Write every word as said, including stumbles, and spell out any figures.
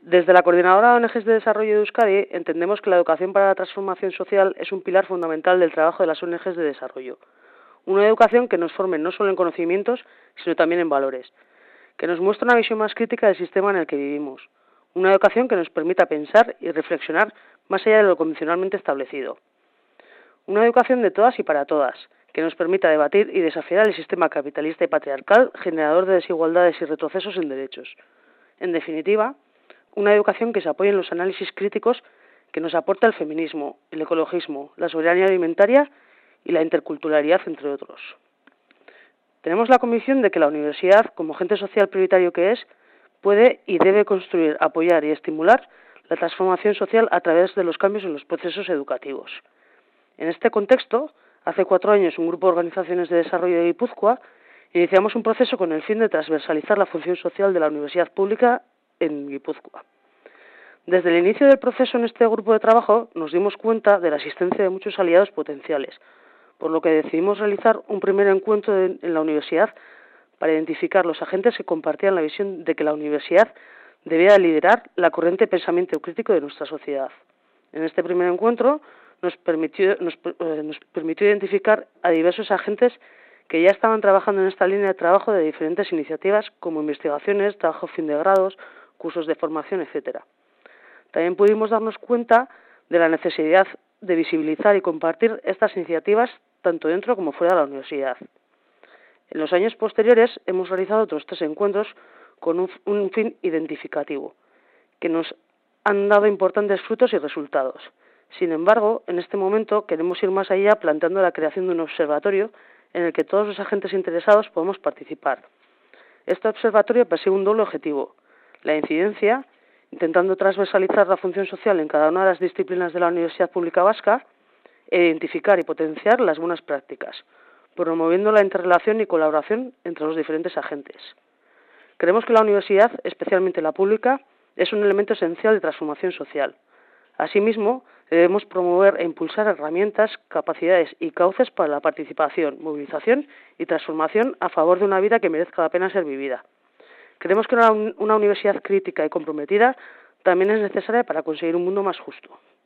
Desde la Coordinadora de O N Ges de Desarrollo de Euskadi entendemos que la educación para la transformación social es un pilar fundamental del trabajo de las O N Ges de desarrollo. Una educación que nos forme no solo en conocimientos, sino también en valores, que nos muestre una visión más crítica del sistema en el que vivimos. Una educación que nos permita pensar y reflexionar más allá de lo convencionalmente establecido. Una educación de todas y para todas, que nos permita debatir y desafiar el sistema capitalista y patriarcal generador de desigualdades y retrocesos en derechos. En definitiva, una educación que se apoye en los análisis críticos que nos aporta el feminismo, el ecologismo, la soberanía alimentaria y la interculturalidad, entre otros. Tenemos la convicción de que la universidad, como agente social prioritario que es, puede y debe construir, apoyar y estimular la transformación social a través de los cambios en los procesos educativos. En este contexto, hace cuatro años un grupo de organizaciones de desarrollo de Guipúzcoa iniciamos un proceso con el fin de transversalizar la función social de la universidad pública en Guipúzcoa. Desde el inicio del proceso en este grupo de trabajo nos dimos cuenta de la existencia de muchos aliados potenciales, por lo que decidimos realizar un primer encuentro en la universidad para identificar los agentes que compartían la visión de que la universidad debía liderar la corriente de pensamiento crítico de nuestra sociedad. En este primer encuentro nos permitió, nos, eh, nos permitió identificar a diversos agentes que ya estaban trabajando en esta línea de trabajo de diferentes iniciativas como investigaciones, trabajo fin de grados, cursos de formación, etcétera. También pudimos darnos cuenta de la necesidad de visibilizar y compartir estas iniciativas tanto dentro como fuera de la universidad. En los años posteriores hemos realizado otros tres encuentros con un, un fin identificativo, que nos han dado importantes frutos y resultados. Sin embargo, en este momento queremos ir más allá planteando la creación de un observatorio en el que todos los agentes interesados podamos participar. Este observatorio persigue un doble objetivo: la incidencia, intentando transversalizar la función social en cada una de las disciplinas de la Universidad Pública Vasca, e identificar y potenciar las buenas prácticas, promoviendo la interrelación y colaboración entre los diferentes agentes. Creemos que la universidad, especialmente la pública, es un elemento esencial de transformación social. Asimismo, debemos promover e impulsar herramientas, capacidades y cauces para la participación, movilización y transformación a favor de una vida que merezca la pena ser vivida. Creemos que una, una universidad crítica y comprometida también es necesaria para conseguir un mundo más justo.